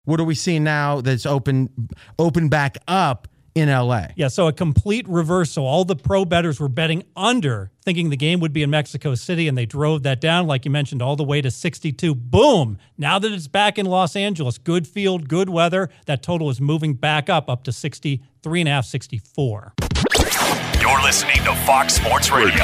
What are we seeing now that's open back up in LA? Yeah, so a complete reversal. All the pro bettors were betting under, thinking the game would be in Mexico City, and they drove that down, like you mentioned, all the way to 62. Boom! Now that it's back in Los Angeles, good field, good weather, that total is moving back up to 63.5, 64. You're listening to Fox Sports Radio.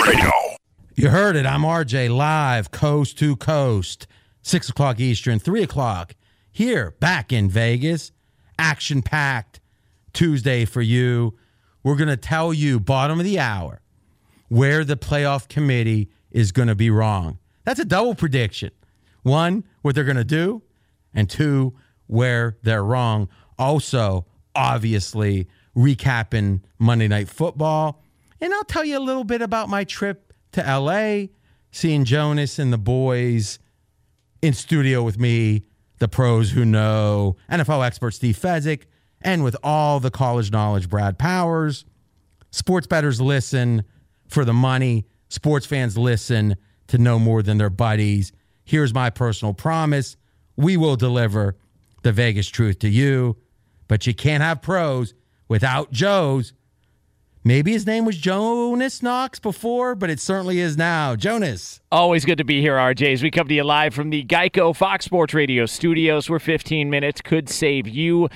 You heard it. I'm RJ, live, coast to coast, 6 o'clock Eastern, 3 o'clock here, back in Vegas. Action-packed Tuesday for you. We're going to tell you, bottom of the hour, where the playoff committee is going to be wrong. That's a double prediction. One, what they're going to do, and two, where they're wrong. Also, obviously, recapping Monday Night Football. And I'll tell you a little bit about my trip to L.A., seeing Jonas and the boys in studio with me, the pros who know, NFL expert Steve Fezzik, and with all the college knowledge, Brad Powers. Sports bettors listen for the money. Sports fans listen to know more than their buddies. Here's my personal promise. We will deliver the Vegas truth to you, but you can't have pros without Joes. Maybe his name was Jonas Knox before, but it certainly is now. Jonas. Always good to be here, RJ, as we come to you live from the Geico Fox Sports Radio studios, where 15 minutes could save you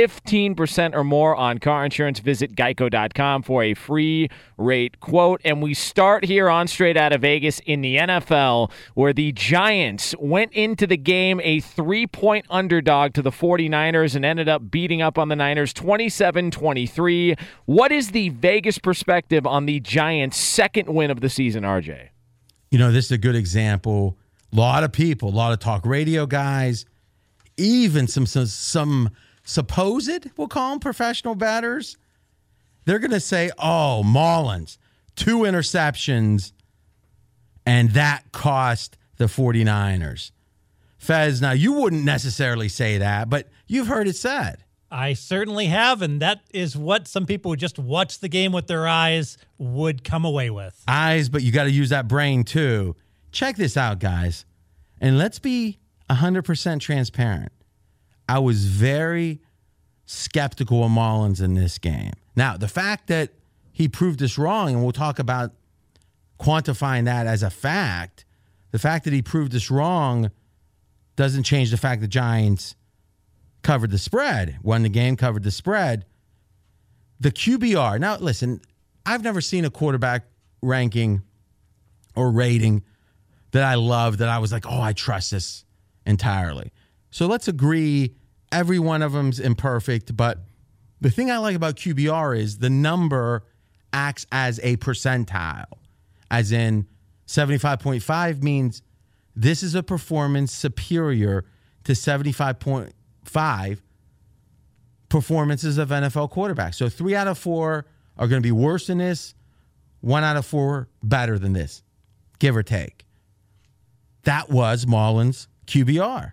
15% or more on car insurance. Visit geico.com for a free rate quote. And we start here on Straight Out of Vegas in the NFL, where the Giants went into the game a 3-point underdog to the 49ers and ended up beating up on the Niners 27-23. What is the Vegas perspective on the Giants' second win of the season, RJ? You know, this is a good example. A lot of people, a lot of talk radio guys, even some supposed, we'll call them professional batters, they're going to say, oh, Mullins, 2 interceptions, and that cost the 49ers. Fez, now you wouldn't necessarily say that, but you've heard it said. I certainly have, and that is what some people who just watch the game with their eyes would come away with. Eyes, but you got to use that brain too. Check this out, guys, and let's be 100% transparent. I was very skeptical of Mullins in this game. Now, the fact that he proved us wrong, and we'll talk about quantifying that as a fact, the fact that he proved us wrong doesn't change the fact the Giants covered the spread, won the game, covered the spread. The QBR. Now, listen, I've never seen a quarterback ranking or rating that I love, that I was like, oh, I trust this entirely. So let's agree every one of them's imperfect, but the thing I like about QBR is the number acts as a percentile, as in 75.5 means this is a performance superior to 75.5 performances of NFL quarterbacks. So 3 out of 4 are going to be worse than this, 1 out of 4 better than this, give or take. That was Mullins' QBR,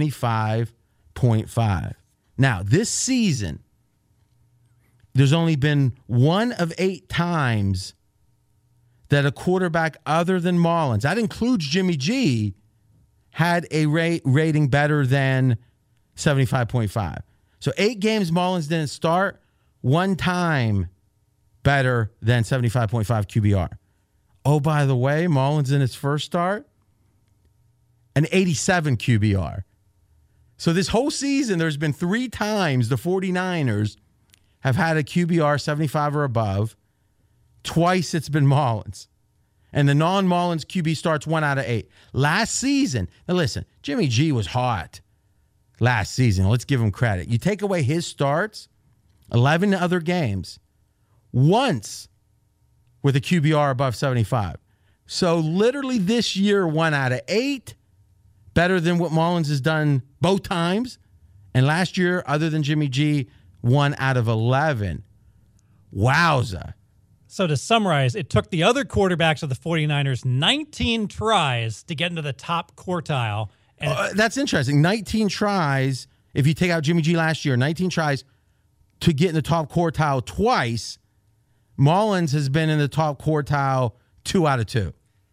75.5. Now, this season, there's only been 1 of 8 times that a quarterback other than Mullins, that includes Jimmy G, had a rating better than 75.5. So 8 games Mullins didn't start, 1 time better than 75.5 QBR. Oh, by the way, Mullins in his first start, an 87 QBR. So this whole season, there's been 3 times the 49ers have had a QBR 75 or above. Twice it's been Mullins. And the non-Mullins QB starts 1 out of 8. Last season, now listen, Jimmy G was hot last season. Let's give him credit. You take away his starts, 11 other games, once with a QBR above 75. So literally this year, 1 out of 8, better than what Mullins has done both times. And last year, other than Jimmy G, 1 out of 11. Wowza. So to summarize, it took the other quarterbacks of the 49ers 19 tries to get into the top quartile. And that's interesting. 19 tries, if you take out Jimmy G last year, 19 tries to get in the top quartile twice. Mullins has been in the top quartile 2 out of 2.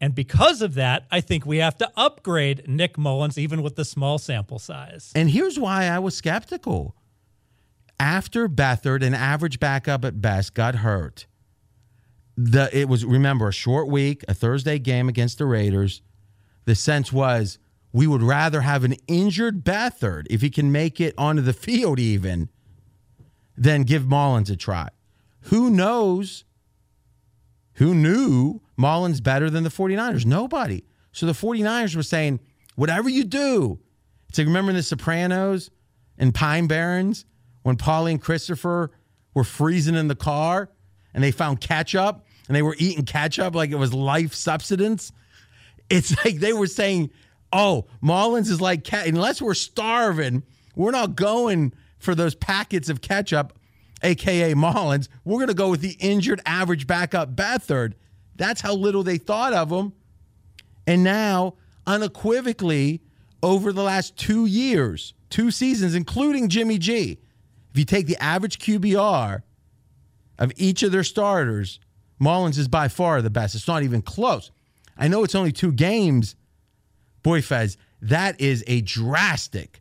And because of that, I think we have to upgrade Nick Mullins, even with the small sample size. And here's why I was skeptical. After Beathard, an average backup at best, got hurt, it was, remember, a short week, a Thursday game against the Raiders. The sense was we would rather have an injured Beathard, if he can make it onto the field even, than give Mullins a try. Who knows? Who knew Mullins better than the 49ers? Nobody. So the 49ers were saying, whatever you do. It's like, remember in The Sopranos and Pine Barrens when Paulie and Christopher were freezing in the car and they found ketchup and they were eating ketchup like it was life subsistence? It's like they were saying, oh, Mullins is like, unless we're starving, we're not going for those packets of ketchup, a.k.a. Mullins. We're going to go with the injured average backup Beathard. That's how little they thought of him. And now, unequivocally, over the last 2 years, 2 seasons, including Jimmy G, if you take the average QBR of each of their starters, Mullins is by far the best. It's not even close. I know it's only 2 games. Boy, Fez, that is a drastic,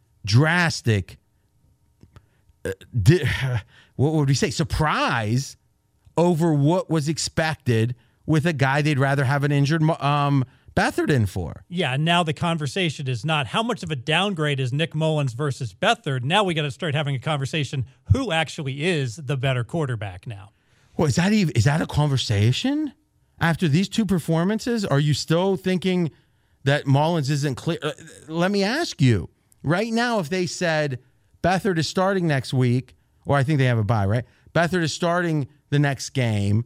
what would we say, surprise over what was expected with a guy they'd rather have an injured Beathard in for. Yeah, and now the conversation is not how much of a downgrade is Nick Mullins versus Beathard. Now we got to start having a conversation who actually is the better quarterback now. Well, is that a conversation? After these 2 performances, are you still thinking that Mullins isn't clear? Let me ask you, right now, if they said Beathard is starting next week, or I think they have a bye, right? Beathard is starting the next game.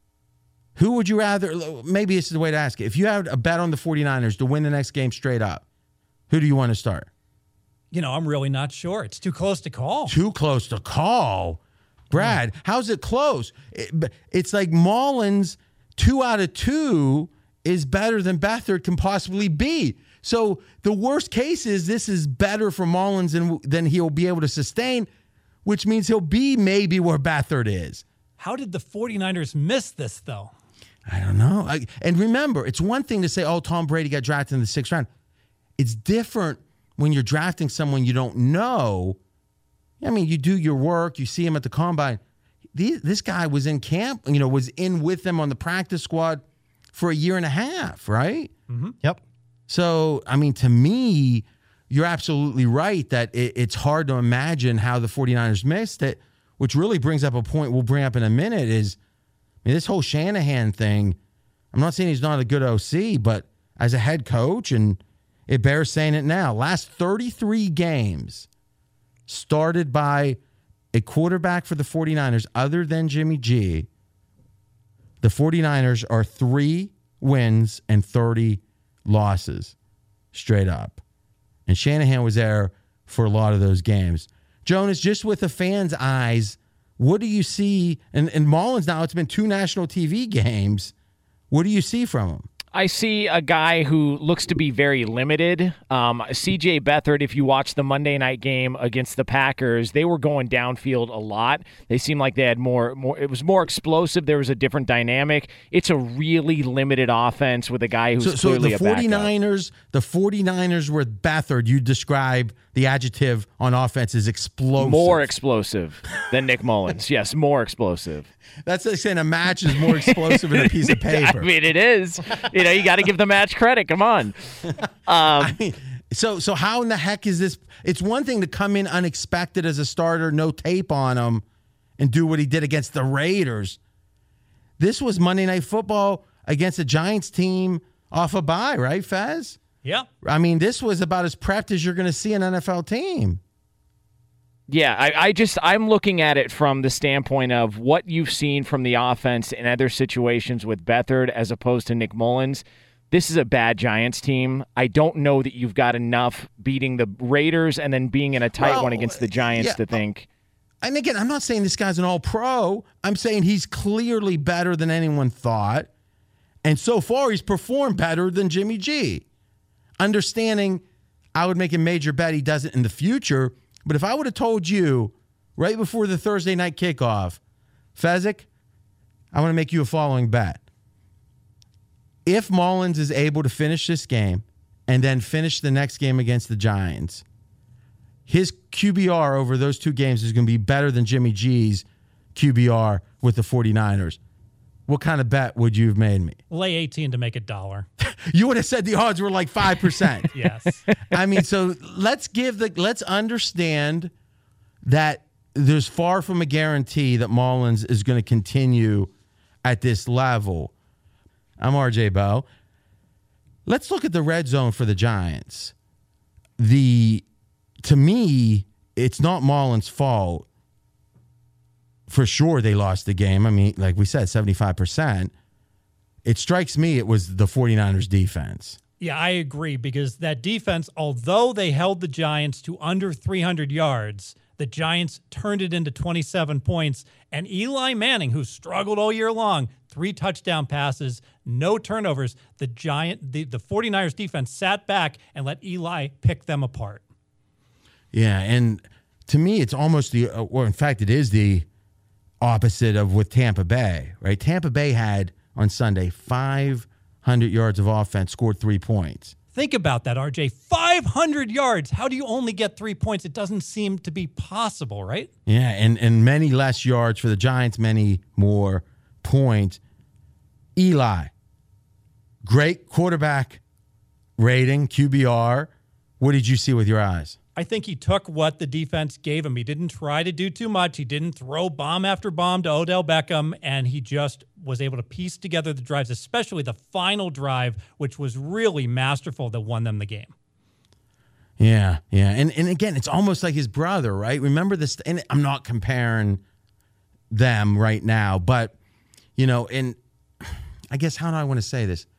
Who would you rather, maybe this is the way to ask it. If you had a bet on the 49ers to win the next game straight up, who do you want to start? You know, I'm really not sure. It's too close to call. Too close to call? Brad, how's it close? It's like Mullins, 2 out of 2 is better than Beathard can possibly be. So the worst case is this is better for Mullins than he'll be able to sustain, which means he'll be maybe where Beathard is. How did the 49ers miss this, though? I don't know. And remember, it's one thing to say, oh, Tom Brady got drafted in the 6th round. It's different when you're drafting someone you don't know. I mean, you do your work. You see him at the combine. This guy was in camp, was in with them on the practice squad for a year and a half, right? Mm-hmm. Yep. So, I mean, to me, you're absolutely right that it's hard to imagine how the 49ers missed it, which really brings up a point we'll bring up in a minute is, this whole Shanahan thing, I'm not saying he's not a good OC, but as a head coach, and it bears saying it now, last 33 games started by a quarterback for the 49ers other than Jimmy G, the 49ers are 3 wins and 30 losses straight up. And Shanahan was there for a lot of those games. Jonas, just with the fans' eyes, what do you see? And Mullins now, it's been 2 national TV games. What do you see from him? I see a guy who looks to be very limited. C.J. Beathard, if you watch the Monday night game against the Packers, they were going downfield a lot. They seemed like they had more. It was more explosive. There was a different dynamic. It's a really limited offense with a guy who's clearly a backup. The 49ers with Beathard, you describe the adjective on offense as explosive. More explosive than Nick Mullins. Yes, more explosive. That's like saying a match is more explosive than a piece of paper. I mean, it is. You got to give the match credit. Come on. So how in the heck is this? It's one thing to come in unexpected as a starter, no tape on him, and do what he did against the Raiders. This was Monday Night Football against a Giants team off a bye, right, Fez? Yeah. I mean, this was about as prepped as you're going to see an NFL team. Yeah, I'm looking at it from the standpoint of what you've seen from the offense in other situations with Beathard as opposed to Nick Mullins. This is a bad Giants team. I don't know that you've got enough beating the Raiders and then being in a tight one against the Giants to think. And again, I'm not saying this guy's an all-pro. I'm saying he's clearly better than anyone thought. And so far, he's performed better than Jimmy G. Understanding, I would make a major bet he does it in the future. But if I would have told you right before the Thursday night kickoff, Fezzik, I want to make you a following bet. if Mullins is able to finish this game and then finish the next game against the Giants, his QBR over those two games is going to be better than Jimmy G's QBR with the 49ers. What kind of bet would you have made me? Lay 18 to make $1. You would have said the odds were like 5%. Yes. I mean, so let's understand that there's far from a guarantee that Mullins is going to continue at this level. I'm RJ Bell. Let's look at the red zone for the Giants. To me, it's not Mullins' fault. For sure they lost the game. I mean, like we said, 75%. It strikes me it was the 49ers defense. Yeah, I agree, because that defense, although they held the Giants to under 300 yards, the Giants turned it into 27 points. And Eli Manning, who struggled all year long, 3 touchdown passes, no turnovers, the 49ers defense sat back and let Eli pick them apart. Yeah, and to me, it's almost or in fact, it is the opposite of with Tampa Bay, right? Tampa Bay had on Sunday 500 yards of offense, scored 3 points. Think about that, RJ. 500 yards. How do you only get 3 points? It doesn't seem to be possible, right? Yeah, and many less yards for the Giants, many more points. Eli, great quarterback rating, QBR. What did you see with your eyes? I think he took what the defense gave him. He didn't try to do too much. He didn't throw bomb after bomb to Odell Beckham, and he just was able to piece together the drives, especially the final drive, which was really masterful, that won them the game. Yeah. And again, it's almost like his brother, right? Remember this, and I'm not comparing them right now, but, and I guess, how do I want to say this?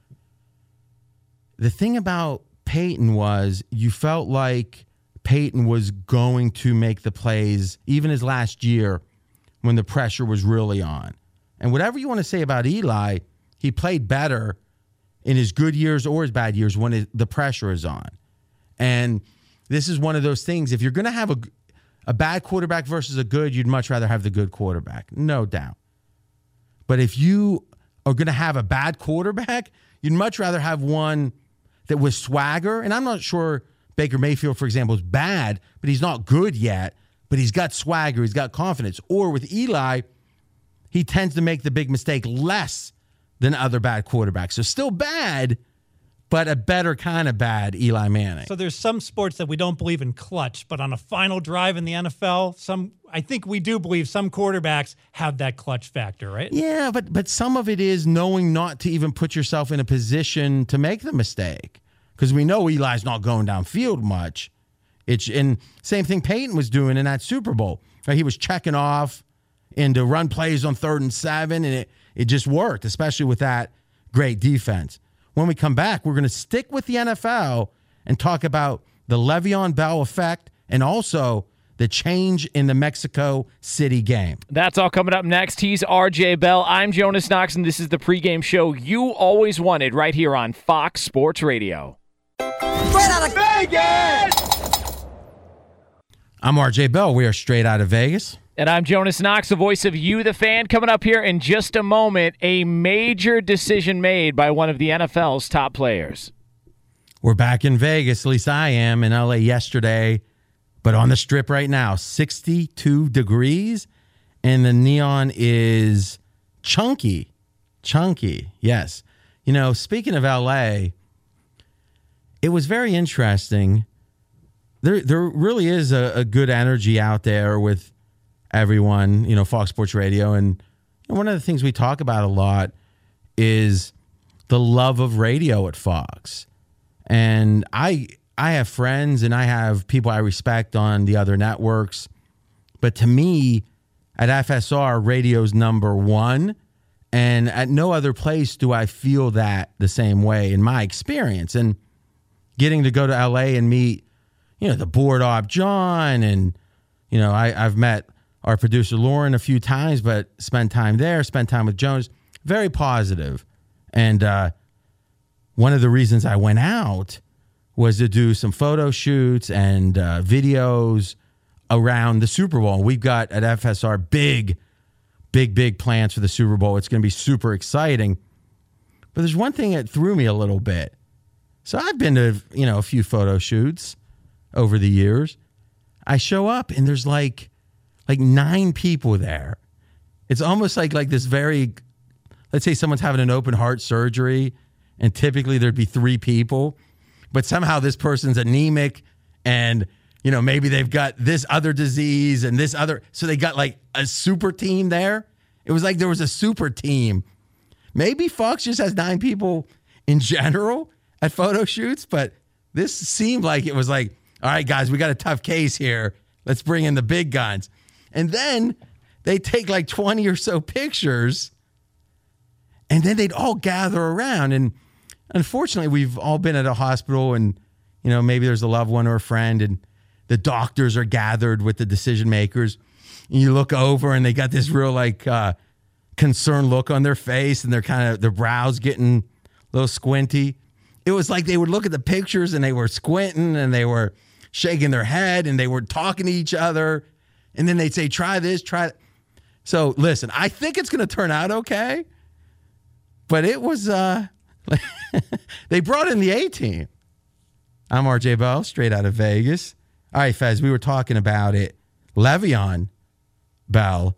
The thing about Peyton was you felt like Peyton was going to make the plays, even his last year when the pressure was really on. And whatever you want to say about Eli, he played better in his good years or his bad years when the pressure is on. And this is one of those things. If you're going to have a bad quarterback versus a good, you'd much rather have the good quarterback, no doubt. But if you are going to have a bad quarterback, you'd much rather have one that was swagger. And I'm not sure Baker Mayfield, for example, is bad, but he's not good yet. But he's got swagger. He's got confidence. Or with Eli, he tends to make the big mistake less than other bad quarterbacks. So still bad, but a better kind of bad Eli Manning. So there's some sports that we don't believe in clutch, but on a final drive in the NFL, I think we do believe some quarterbacks have that clutch factor, right? Yeah, but some of it is knowing not to even put yourself in a position to make the mistake. Because we know Eli's not going downfield much. And same thing Peyton was doing in that Super Bowl. Right? He was checking off into run plays on 3rd and 7, and it just worked, especially with that great defense. When we come back, we're going to stick with the NFL and talk about the Le'Veon Bell effect and also the change in the Mexico City game. That's all coming up next. He's RJ Bell. I'm Jonas Knox, and this is the pregame show you always wanted right here on Fox Sports Radio. Straight out of Vegas! I'm RJ Bell. We are straight out of Vegas. And I'm Jonas Knox, the voice of You, the fan. Coming up here in just a moment, a major decision made by one of the NFL's top players. We're back in Vegas, at least I am, in LA yesterday, but on the Strip right now, 62 degrees, and the neon is chunky, yes. Speaking of LA, it was very interesting. There really is a good energy out there with everyone, Fox Sports Radio. And one of the things we talk about a lot is the love of radio at Fox. And I have friends and I have people I respect on the other networks. But to me, at FSR, radio's number one. And at no other place do I feel that the same way in my experience. And getting to go to LA and meet, the board op John, and, I've met our producer Lauren a few times, but spent time with Jones, very positive. And one of the reasons I went out was to do some photo shoots and videos around the Super Bowl. We've got at FSR big plans for the Super Bowl. It's going to be super exciting. But there's one thing that threw me a little bit. So I've been to, a few photo shoots over the years. I show up and there's like 9 people there. It's almost like this very, let's say someone's having an open heart surgery and typically there'd be 3 people, but somehow this person's anemic and, maybe they've got this other disease and this other, so they got like a super team there. It was like there was a super team. Maybe Fox just has 9 people in general at photo shoots, but this seemed like it was like, all right, guys, we got a tough case here. Let's bring in the big guns. And then they take like 20 or so pictures, and then they'd all gather around. And unfortunately, we've all been at a hospital and, maybe there's a loved one or a friend, and the doctors are gathered with the decision makers. And you look over and they got this real concerned look on their face, and their brows getting a little squinty. It was like they would look at the pictures and they were squinting and they were shaking their head and they were talking to each other. And then they'd say, try this, try that. So listen, I think it's going to turn out okay. But it was, they brought in the A-team. I'm RJ Bell, straight out of Vegas. All right, Fez, we were talking about it. Le'Veon Bell,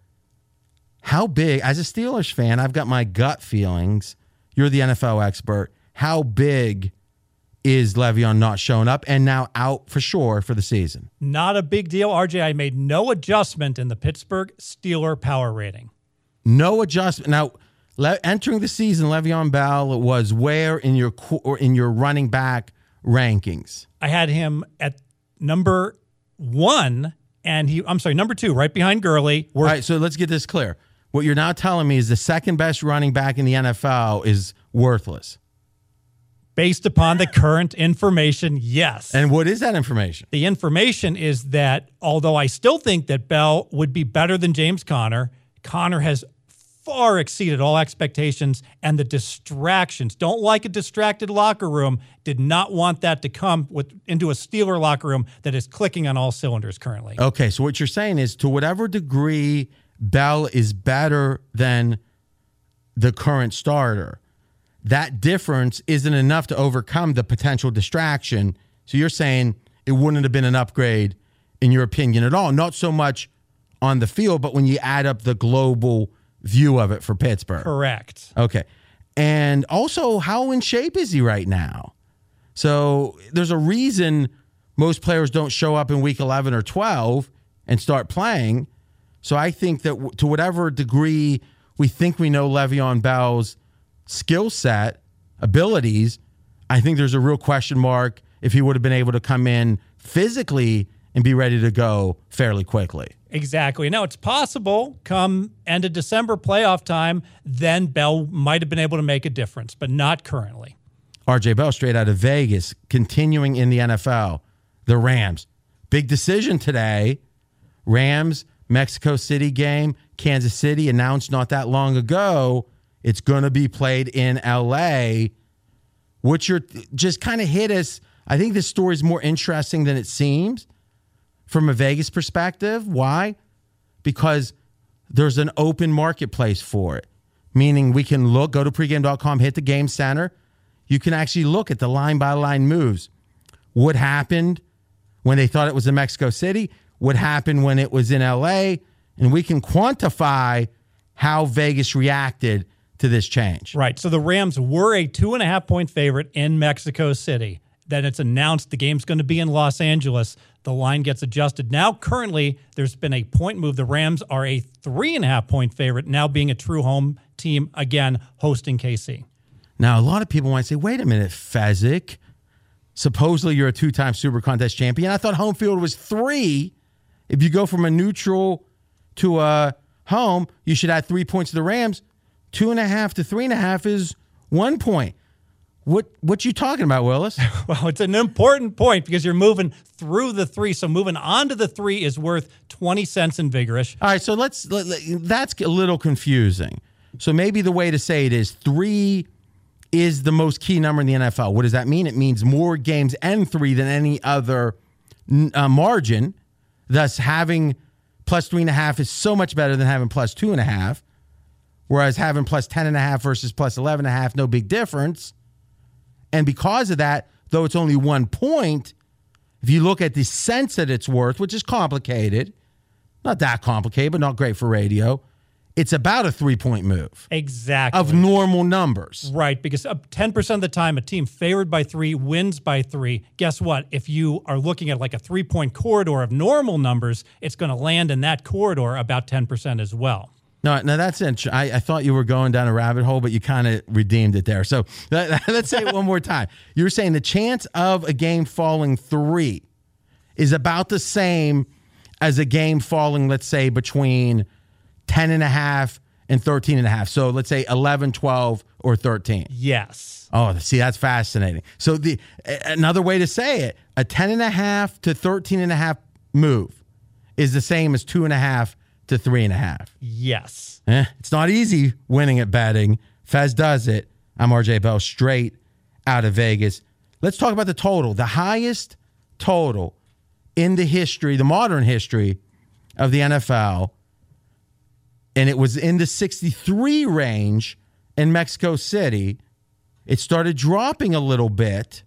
how big, as a Steelers fan, I've got my gut feelings. You're the NFL expert. How big is Le'Veon not showing up and now out for sure for the season? Not a big deal, RJ. I made no adjustment in the Pittsburgh Steeler power rating. No adjustment. Now, entering the season, Le'Veon Bell was where in your running back rankings? I had him at number 1, and number 2, right behind Gurley. All right, so let's get this clear. What you're now telling me is the second best running back in the NFL is worthless. Based upon the current information, yes. And what is that information? The information is that although I still think that Bell would be better than James Conner, Conner has far exceeded all expectations, and the distractions. Don't like a distracted locker room. Did not want that to come into a Steeler locker room that is clicking on all cylinders currently. Okay, so what you're saying is to whatever degree Bell is better than the current starter, that difference isn't enough to overcome the potential distraction. So you're saying it wouldn't have been an upgrade, in your opinion, at all. Not so much on the field, but when you add up the global view of it for Pittsburgh. Correct. Okay. And also, how in shape is he right now? So there's a reason most players don't show up in week 11 or 12 and start playing. So I think that to whatever degree we think we know Le'Veon Bell's skill set, abilities, I think there's a real question mark if he would have been able to come in physically and be ready to go fairly quickly. Exactly. Now, it's possible come end of December playoff time, then Bell might have been able to make a difference, but not currently. RJ Bell, straight out of Vegas, continuing in the NFL. The Rams. Big decision today. Rams, Mexico City game. Kansas City announced not that long ago it's going to be played in L.A. Which just kind of hit us. I think this story is more interesting than it seems from a Vegas perspective. Why? Because there's an open marketplace for it, meaning we can go to pregame.com, hit the game center. You can actually look at the line-by-line moves. What happened when they thought it was in Mexico City? What happened when it was in L.A.? And we can quantify how Vegas reacted to this change. Right. So the Rams were a 2.5-point favorite in Mexico City. Then it's announced the game's going to be in Los Angeles. The line gets adjusted. Now, currently, there's been a point move. The Rams are a 3.5-point favorite, now being a true home team, again, hosting KC. Now, a lot of people might say, wait a minute, Fezzik, supposedly you're a 2-time Super Contest champion. I thought home field was 3. If you go from a neutral to a home, you should add 3 points to the Rams. 2.5 to 3.5 is 1 point. What you talking about, Willis? Well, it's an important point because you're moving through the 3. So moving on to the 3 is worth 20 cents in Vigorish. All right, so that's a little confusing. So maybe the way to say it is 3 is the most key number in the NFL. What does that mean? It means more games end 3 than any other margin. Thus, having plus 3.5 is so much better than having plus 2.5. whereas having plus 10.5 versus plus 11.5, no big difference. And because of that, though it's only 1 point, if you look at the sense that it's worth, which is complicated, not that complicated, but not great for radio, it's about a 3-point move. Exactly. Of normal numbers. Right, because 10% of the time, a team favored by 3 wins by 3. Guess what? If you are looking at like a 3-point corridor of normal numbers, it's going to land in that corridor about 10% as well. No, that's interesting. I thought you were going down a rabbit hole, but you kind of redeemed it there. So let's say it one more time. You're saying the chance of a game falling 3 is about the same as a game falling, let's say, between 10.5 and 13.5. So let's say 11, 12, or 13. Yes. Oh, see, that's fascinating. So another way to say it, a 10.5 to 13.5 move is the same as 2.5 to 3.5. Yes. It's not easy winning at betting. Fez does it. I'm RJ Bell, straight out of Vegas. Let's talk about the total. The highest total in the history, the modern history of the NFL, and it was in the 63 range in Mexico City. It started dropping a little bit,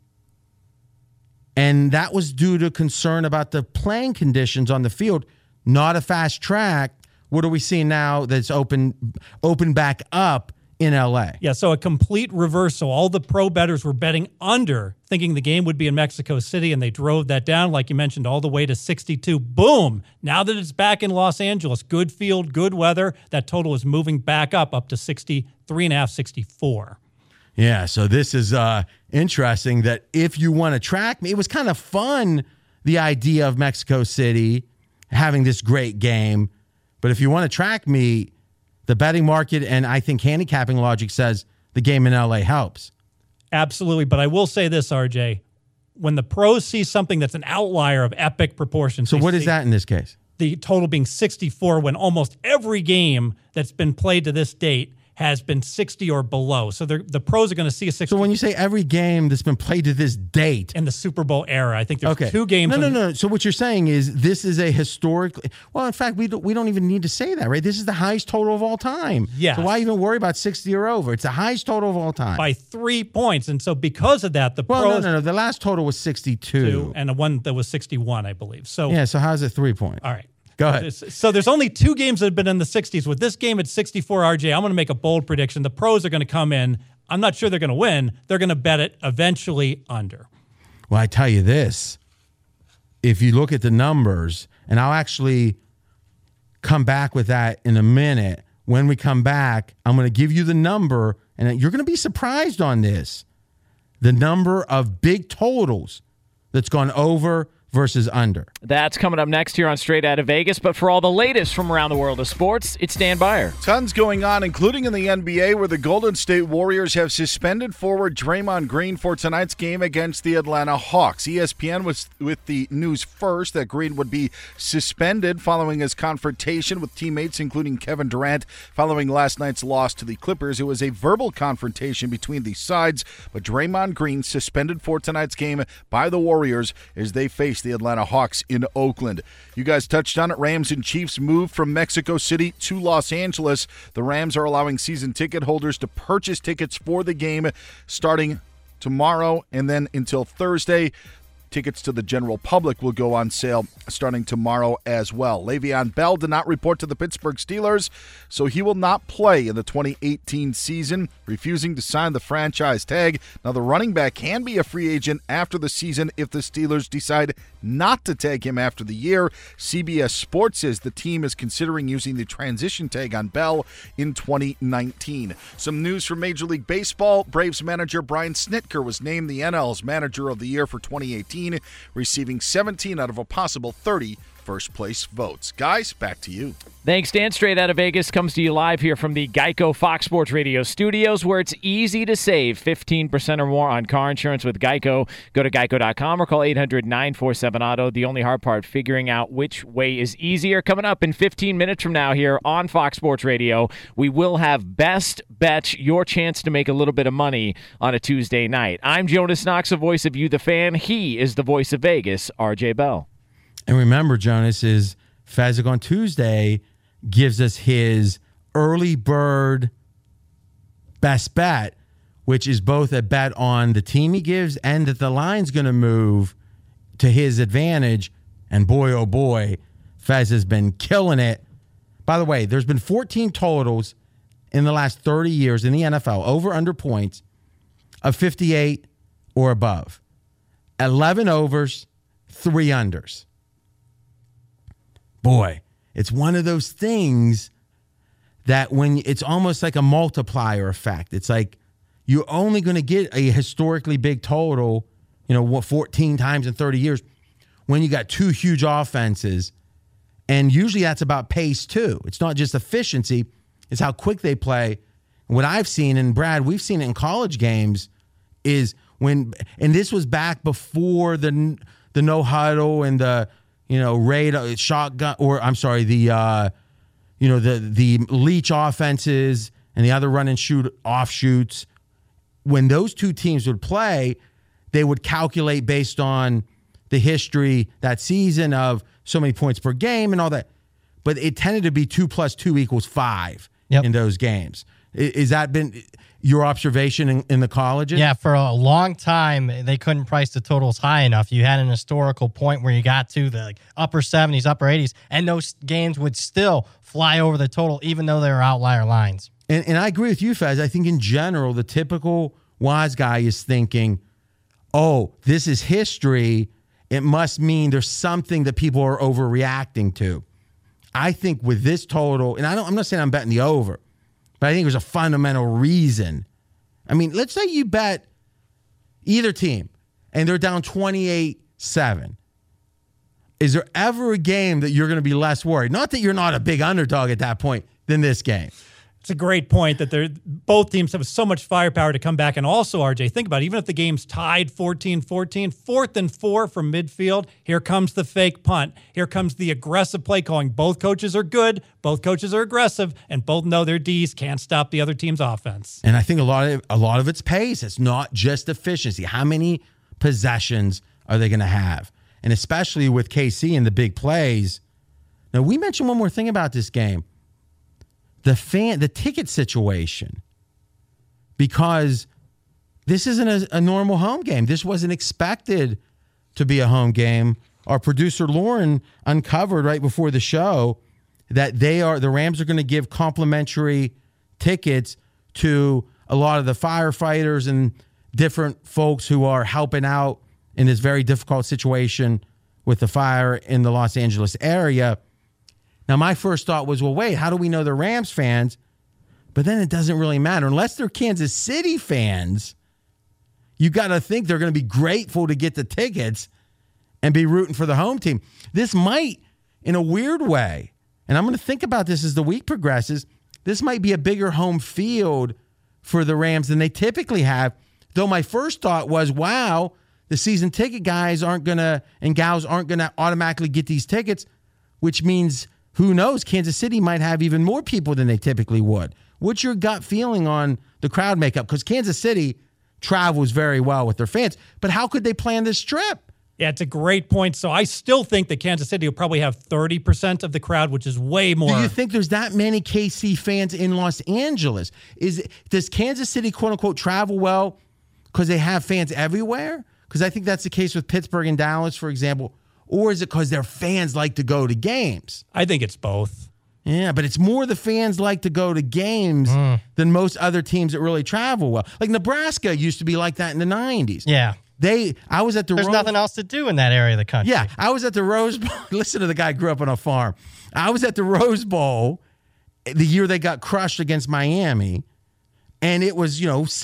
and that was due to concern about the playing conditions on the field. Not a fast track. What are we seeing now that's open back up in LA? Yeah, so a complete reversal. All the pro bettors were betting under, thinking the game would be in Mexico City, and they drove that down, like you mentioned, all the way to 62. Boom! Now that it's back in Los Angeles, good field, good weather, that total is moving back up to 63.5, 64. Yeah, so this is interesting that if you want to track me, it was kind of fun, the idea of Mexico City having this great game. But if you want to track me, the betting market and I think handicapping logic says the game in LA helps. Absolutely. But I will say this, RJ, when the pros see something that's an outlier of epic proportions. So what is that in this case? The total being 64 when almost every game that's been played to this date has been 60 or below. So the pros are going to see a 60. So when you say every game that's been played to this date. In the Super Bowl era, I think there's okay. 2 games. No. So what you're saying is this is a historically, well, in fact, we don't even need to say that, right? This is the highest total of all time. Yes. So why even worry about 60 or over? It's the highest total of all time. By 3 points. And so because of that, the pros. No. The last total was 62. And one that was 61, I believe. So yeah, so how's it 3 points? All right. Go ahead. So there's only 2 games that have been in the 60s. With this game at 64, RJ, I'm going to make a bold prediction. The pros are going to come in. I'm not sure they're going to win. They're going to bet it eventually under. Well, I tell you this. If you look at the numbers, and I'll actually come back with that in a minute. When we come back, I'm going to give you the number, and you're going to be surprised on this. The number of big totals that's gone over versus under. That's coming up next here on Straight Out of Vegas. But for all the latest from around the world of sports, it's Dan Beyer. Tons going on, including in the NBA, where the Golden State Warriors have suspended forward Draymond Green for tonight's game against the Atlanta Hawks. ESPN was with the news first that Green would be suspended following his confrontation with teammates, including Kevin Durant, following last night's loss to the Clippers. It was a verbal confrontation between the sides, but Draymond Green suspended for tonight's game by the Warriors as they face the Atlanta Hawks in Oakland. You guys touched on it. Rams and Chiefs moved from Mexico City to Los Angeles. The Rams are allowing season ticket holders to purchase tickets for the game starting tomorrow and then until Thursday. Tickets to the general public will go on sale starting tomorrow as well. Le'Veon Bell did not report to the Pittsburgh Steelers, so he will not play in the 2018 season, refusing to sign the franchise tag. Now, the running back can be a free agent after the season if the Steelers decide not to tag him after the year. CBS Sports says the team is considering using the transition tag on Bell in 2019. Some news from Major League Baseball. Braves manager Brian Snitker was named the NL's Manager of the Year for 2018. Receiving 17 out of a possible 30 first-place votes. Guys, back to you. Thanks, Dan. Straight Out of Vegas comes to you live here from the Geico Fox Sports Radio studios, where it's easy to save 15% or more on car insurance with Geico. Go to geico.com or call 800-947-AUTO. The only hard part, figuring out which way is easier. Coming up in 15 minutes from now here on Fox Sports Radio, we will have Best Bets, your chance to make a little bit of money on a Tuesday night. I'm Jonas Knox, the voice of You, the fan. He is the voice of Vegas, RJ Bell. And remember, Jonas, is Fezzik on Tuesday gives us his early bird best bet, which is both a bet on the team he gives and that the line's going to move to his advantage. And boy, oh boy, Fez has been killing it. By the way, there's been 14 totals in the last 30 years in the NFL, over-under points of 58 or above. 11 overs, 3 unders. Boy, it's one of those things that when it's almost like a multiplier effect. It's like you're only going to get a historically big total, 14 times in 30 years when you got 2 huge offenses. And usually that's about pace too. It's not just efficiency, it's how quick they play. What I've seen, and Brad, we've seen it in college games, is when, and this was back before the no huddle and the, raid shotgun, or I'm sorry, the Leach offenses and the other run and shoot offshoots. When those two teams would play, they would calculate based on the history that season of so many points per game and all that. But it tended to be 2 + 2 = 5 in those games. Is that been your observation in the colleges? Yeah, for a long time, they couldn't price the totals high enough. You had an historical point where you got to the upper 70s, upper 80s, and those games would still fly over the total, even though they were outlier lines. And I agree with you, Fez. I think in general, the typical wise guy is thinking, oh, this is history. It must mean there's something that people are overreacting to. I think with this total, and I'm not saying I'm betting the over, but I think there's a fundamental reason. I mean, let's say you bet either team and they're down 28-7. Is there ever a game that you're going to be less worried? Not that you're not a big underdog at that point than this game. It's a great point that both teams have so much firepower to come back. And also, RJ, think about it. Even if the game's tied 14-14, 4th and 4 from midfield, here comes the fake punt. Here comes the aggressive play calling. Both coaches are good. Both coaches are aggressive. And both know their Ds can't stop the other team's offense. And I think a lot of it's pace. It's not just efficiency. How many possessions are they going to have? And especially with KC and the big plays. Now, we mentioned one more thing about this game. The ticket situation, because this isn't a normal home game. This wasn't expected to be a home game. Our producer Lauren uncovered right before the show that the Rams are going to give complimentary tickets to a lot of the firefighters and different folks who are helping out in this very difficult situation with the fire in the Los Angeles area. Now, my first thought was, well, wait, how do we know they're Rams fans? But then it doesn't really matter. Unless they're Kansas City fans, you got to think they're going to be grateful to get the tickets and be rooting for the home team. This might, in a weird way, and I'm going to think about this as the week progresses, this might be a bigger home field for the Rams than they typically have. Though my first thought was, wow, the season ticket guys and gals aren't going to automatically get these tickets, which means, who knows, Kansas City might have even more people than they typically would. What's your gut feeling on the crowd makeup? Because Kansas City travels very well with their fans, but how could they plan this trip? Yeah, it's a great point. So I still think that Kansas City will probably have 30% of the crowd, which is way more. Do you think there's that many KC fans in Los Angeles? Does Kansas City, quote unquote, travel well because they have fans everywhere? Because I think that's the case with Pittsburgh and Dallas, for example. Or is it because their fans like to go to games? I think it's both. Yeah, but it's more the fans like to go to games than most other teams that really travel well. Like Nebraska used to be like that in the 90s. Yeah. I was at the There's nothing else to do in that area of the country. Yeah, I was at the Rose Bowl. Listen to the guy who grew up on a farm. I was at the Rose Bowl the year they got crushed against Miami, and it was,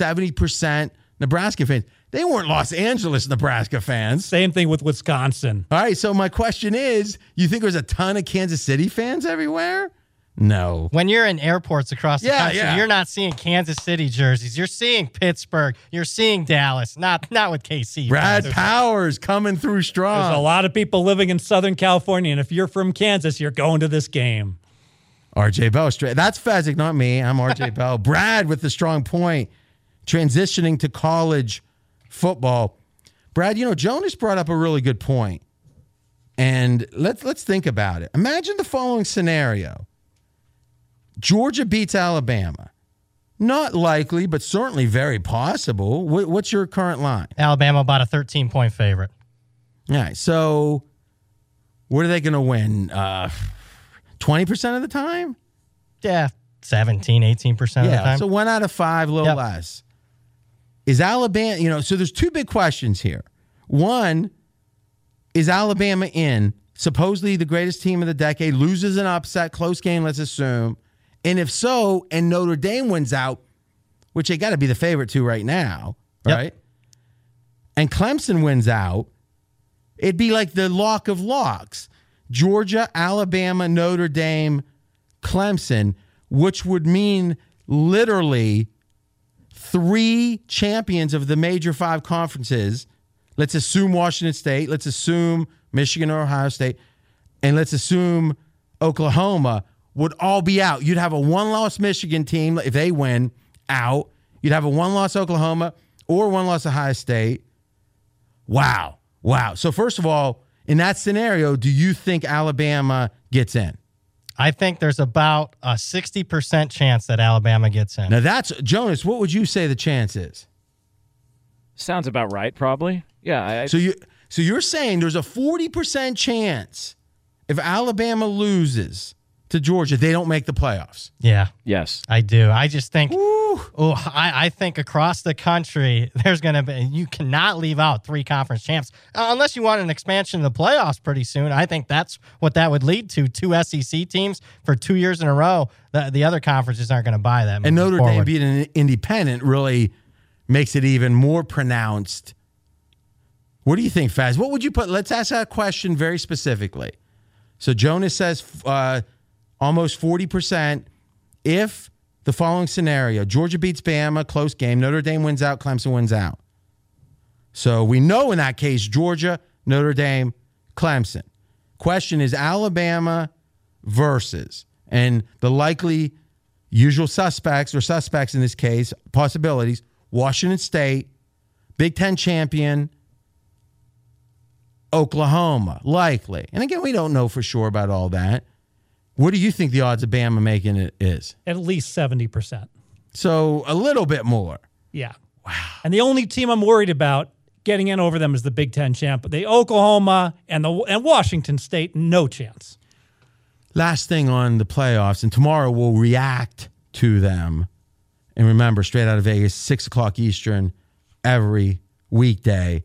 70% Nebraska fans. They weren't Los Angeles, Nebraska fans. Same thing with Wisconsin. All right, so my question is, you think there's a ton of Kansas City fans everywhere? No. When you're in airports across the country, you're not seeing Kansas City jerseys. You're seeing Pittsburgh. You're seeing Dallas. Not with KC. Brad Powers coming through strong. There's a lot of people living in Southern California, and if you're from Kansas, you're going to this game. RJ Bell. That's Fezzik, not me. I'm RJ Bell. Brad with the strong point. Transitioning to college football. Brad, Jonas brought up a really good point. And let's think about it. Imagine the following scenario. Georgia beats Alabama. Not likely, but certainly very possible. What's your current line? Alabama about a 13-point favorite. All right, so what are they going to win? 20% of the time? Yeah, 17, 18% of the time. So 1 out of 5, a little Yep. less. Is Alabama, so there's two big questions here. One, is Alabama in, supposedly the greatest team of the decade, loses an upset, close game, let's assume. And if so, and Notre Dame wins out, which they got to be the favorite to right now, Yep. right? And Clemson wins out, it'd be like the lock of locks. Georgia, Alabama, Notre Dame, Clemson, which would mean literally 3 champions of the major 5 conferences. Let's assume Washington State. Let's assume Michigan or Ohio State. And let's assume Oklahoma would all be out. You'd have a 1-loss Michigan team, if they win, out. You'd have a 1-loss Oklahoma or 1-loss Ohio State. Wow. So first of all, in that scenario, do you think Alabama gets in? I think there's about a 60% chance that Alabama gets in. Now that's, Jonas, what would you say the chance is? Sounds about right, probably. Yeah. So you're saying there's a 40% chance if Alabama loses to Georgia, they don't make the playoffs. Yeah. Yes. I do. I just think, I think across the country, there's going to be, you cannot leave out 3 conference champs unless you want an expansion of the playoffs pretty soon. I think that's what that would lead to. 2 SEC teams for 2 years in a row. The other conferences aren't going to buy that. And Notre Dame forward. being an independent really makes it even more pronounced. What do you think, Faz? What would you put? Let's ask that question very specifically. So Jonas says almost 40%. If the following scenario, Georgia beats Bama, close game, Notre Dame wins out, Clemson wins out. So we know in that case, Georgia, Notre Dame, Clemson. Question is Alabama versus, and the likely usual suspects, or suspects in this case, possibilities, Washington State, Big Ten champion, Oklahoma, likely. And again, we don't know for sure about all that. What do you think the odds of Bama making it is? At least 70%. So a little bit more. Yeah. Wow. And the only team I'm worried about getting in over them is the Big Ten champ. The Oklahoma and Washington State, no chance. Last thing on the playoffs, and tomorrow we'll react to them. And remember, straight out of Vegas, 6 o'clock Eastern, every weekday.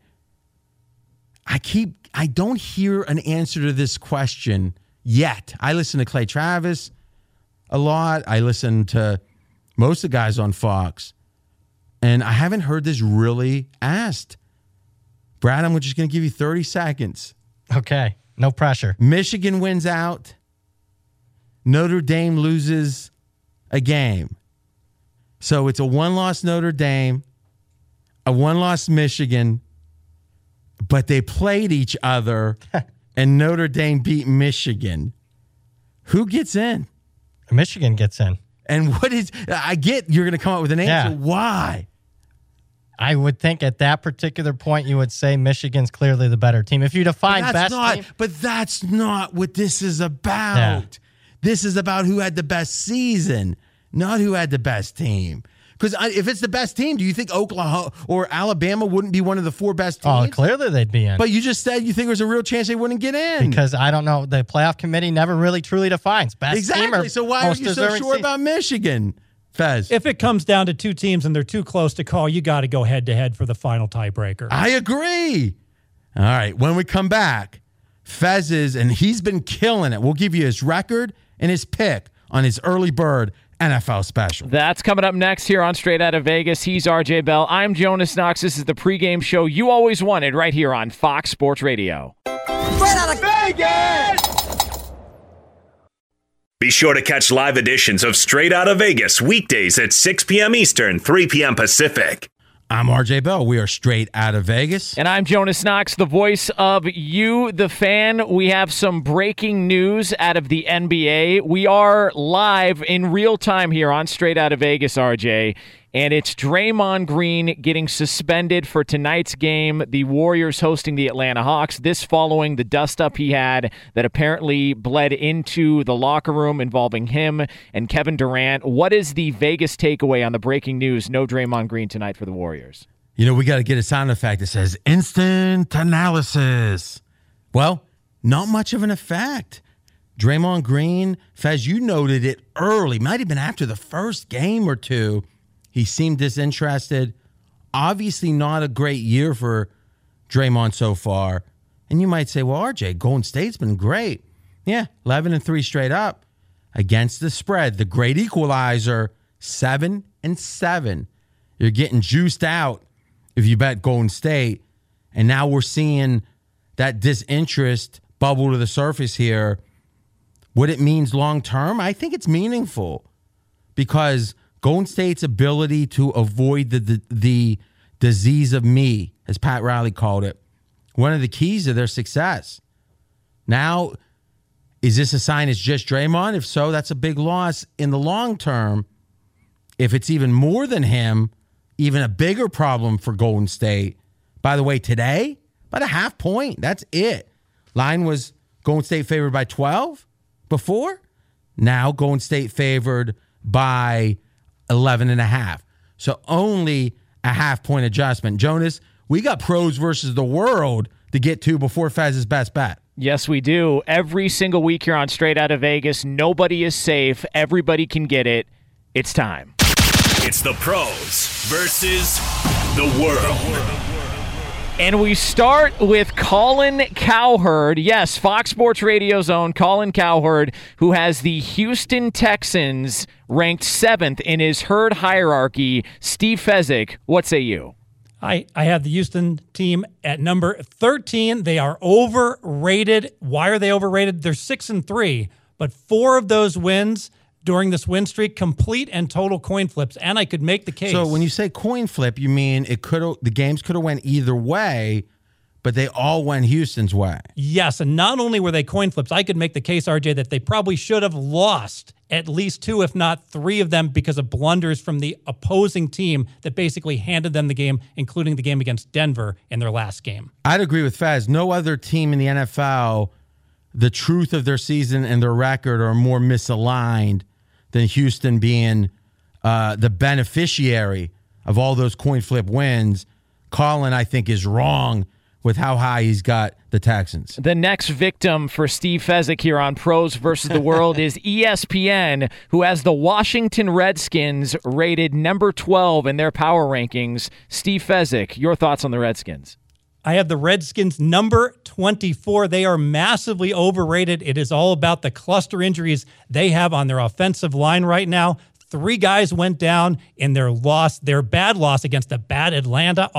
I don't hear an answer to this question yet. I listen to Clay Travis a lot. I listen to most of the guys on Fox. And I haven't heard this really asked. Brad, I'm just going to give you 30 seconds. Okay. No pressure. Michigan wins out. Notre Dame loses a game. So it's a 1-loss Notre Dame, a 1-loss Michigan, but they played each other and Notre Dame beat Michigan. Who gets in? Michigan gets in. And what is, I get you're going to come up with an answer. Yeah. Why? I would think at that particular point you would say Michigan's clearly the better team. If you define best team. But that's not what this is about. Yeah. This is about who had the best season, not who had the best team. Because if it's the best team, do you think Oklahoma or Alabama wouldn't be one of the 4 best teams? Oh, clearly they'd be in. But you just said you think there's a real chance they wouldn't get in. Because I don't know. The playoff committee never really truly defines best team or exactly. So why are most you so deserving sure team. about Michigan, Fez? If it comes down to 2 teams and they're too close to call, you got to go head-to-head for the final tiebreaker. I agree. All right. When we come back, Fez is, and he's been killing it. We'll give you his record and his pick on his early bird NFL special. That's coming up next here on Straight Out of Vegas. He's RJ Bell. I'm Jonas Knox. This is the pregame show you always wanted right here on Fox Sports Radio. Straight out of Vegas! Be sure to catch live editions of Straight Out of Vegas weekdays at 6 p.m. Eastern, 3 p.m. Pacific. I'm RJ Bell. We are Straight Out of Vegas. And I'm Jonas Knox, the voice of you, the fan. We have some breaking news out of the NBA. We are live in real time here on Straight Out of Vegas, RJ. and it's Draymond Green getting suspended for tonight's game. The Warriors hosting the Atlanta Hawks. This following the dust-up he had that apparently bled into the locker room involving him and Kevin Durant. What is the Vegas takeaway on the breaking news? No Draymond Green tonight for the Warriors. You know, we got to get a sound effect that says instant analysis. Well, not much of an effect. Draymond Green, Fez, you noted it early. Might have been after the first game or two. He seemed disinterested. Obviously not a great year for Draymond so far. And you might say, well, RJ, Golden State's been great. Yeah, 11-3 straight up against the spread. The great equalizer, 7-7. You're getting juiced out if you bet Golden State. And now we're seeing that disinterest bubble to the surface here. What it means long term, I think it's meaningful because Golden State's ability to avoid the disease of me, as Pat Riley called it, one of the keys to their success. Now, is this a sign it's just Draymond? If so, that's a big loss in the long term. If it's even more than him, even a bigger problem for Golden State. By the way, today, about a half point. That's it. Line was Golden State favored by 12 before. Now Golden State favored by 11.5. So only a half point adjustment. Jonas, we got pros versus the world to get to before Fez's best bet. Yes, we do. Every single week here on Straight Out of Vegas, nobody is safe. Everybody can get it. It's time. It's the pros versus the world. And we start with Colin Cowherd. Yes, Fox Sports Radio's own Colin Cowherd, who has the Houston Texans ranked 7th in his herd hierarchy. Steve Fezzik, what say you? I have the Houston team at number 13. They are overrated. Why are they overrated? They're 6-3, but 4 of those wins during this win streak, complete and total coin flips, and I could make the case. So when you say coin flip, you mean the games could have went either way, but they all went Houston's way. Yes, and not only were they coin flips, I could make the case, RJ, that they probably should have lost at least 2, if not 3 of them because of blunders from the opposing team that basically handed them the game, including the game against Denver in their last game. I'd agree with Fez. No other team in the NFL, the truth of their season and their record are more misaligned than Houston being the beneficiary of all those coin flip wins. Colin, I think, is wrong with how high he's got the Texans. The next victim for Steve Fezzik here on Pros versus the World is ESPN, who has the Washington Redskins rated number 12 in their power rankings. Steve Fezzik, your thoughts on the Redskins? I have the Redskins number 24. They are massively overrated. It is all about the cluster injuries they have on their offensive line right now. 3 guys went down in their bad loss against a bad Atlanta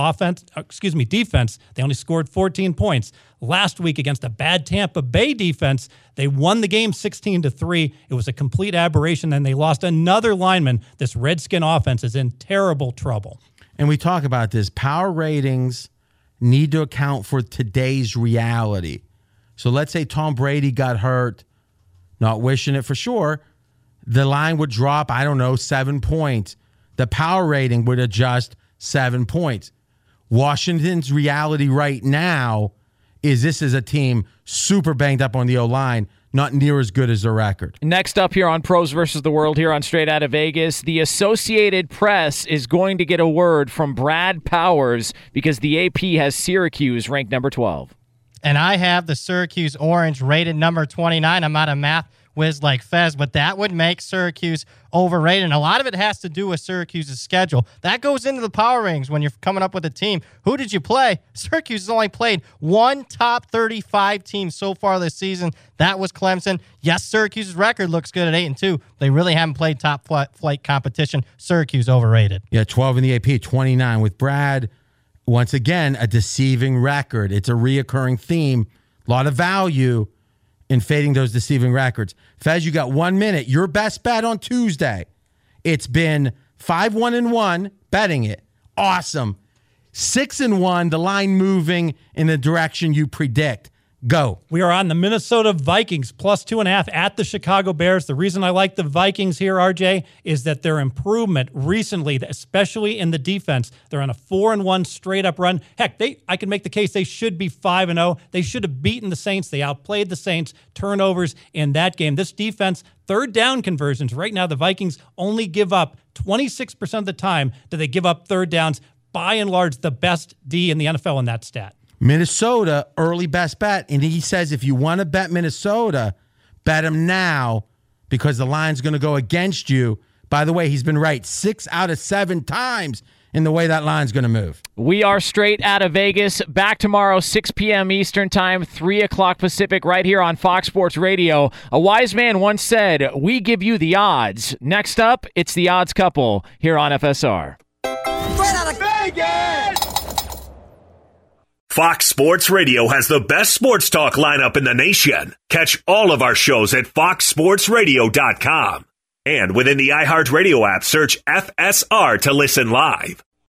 defense. They only scored 14 points. Last week against a bad Tampa Bay defense, they won the game 16-3. It was a complete aberration, and they lost another lineman. This Redskin offense is in terrible trouble. And we talk about this. Power ratings need to account for today's reality. So let's say Tom Brady got hurt, not wishing it for sure. The line would drop, 7 points. The power rating would adjust 7 points. Washington's reality right now is this is a team super banged up on the O-line, not near as good as their record. Next up here on Pros versus the World here on Straight Out of Vegas, the Associated Press is going to get a word from Brad Powers because the AP has Syracuse ranked number 12. And I have the Syracuse Orange rated number 29. I'm not a math whiz like Fez, but that would make Syracuse overrated. And a lot of it has to do with Syracuse's schedule. That goes into the power ratings when you're coming up with a team. Who did you play? Syracuse has only played 1 top 35 team so far this season. That was Clemson. Yes, Syracuse's record looks good at 8-2. They really haven't played top flight competition. Syracuse overrated. Yeah, 12 in the AP, 29 with Brad. Once again, a deceiving record. It's a reoccurring theme. A lot of value in fading those deceiving records. Fez, you got 1 minute. Your best bet on Tuesday. It's been 5-1-1 betting it. Awesome. 6-1, the line moving in the direction you predict. Go. We are on the Minnesota Vikings plus 2.5 at the Chicago Bears. The reason I like the Vikings here, RJ, is that their improvement recently, especially in the defense, they're on a 4-1 straight up run. Heck, I can make the case they should be 5-0. They should have beaten the Saints. They outplayed the Saints. Turnovers in that game. This defense, third down conversions. Right now, the Vikings only give up 26% of the time do they give up third downs. By and large, the best D in the NFL in that stat. Minnesota, early best bet. And he says if you want to bet Minnesota, bet him now because the line's going to go against you. By the way, he's been right 6 out of 7 times in the way that line's going to move. We are straight out of Vegas. Back tomorrow, 6 p.m. Eastern Time, 3 o'clock Pacific, right here on Fox Sports Radio. A wise man once said, we give you the odds. Next up, it's the odds couple here on FSR. Straight out of Vegas! Fox Sports Radio has the best sports talk lineup in the nation. Catch all of our shows at foxsportsradio.com. And within the iHeartRadio app, search FSR to listen live.